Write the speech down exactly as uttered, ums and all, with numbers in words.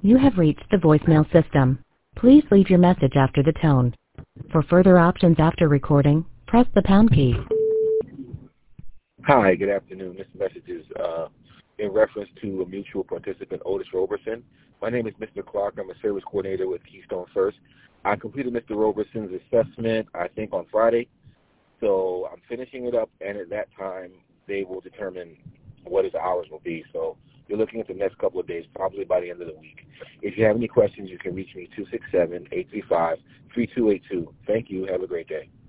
You have reached the voicemail system. Please leave your message after the tone. For further options after recording, press the pound key. Hi, good afternoon. This message is uh, in reference to a mutual participant, Otis Roberson. My name is Mister Clark. I'm a service coordinator with Keystone First. I completed Mister Roberson's assessment, I think, on Friday. So I'm finishing it up, and at that time, they will determine what his hours will be. So you're looking at the next couple of days, probably by the end of the week. If you have any questions, you can reach me two six seven, eight three five, three two eight two. Thank you. Have a great day.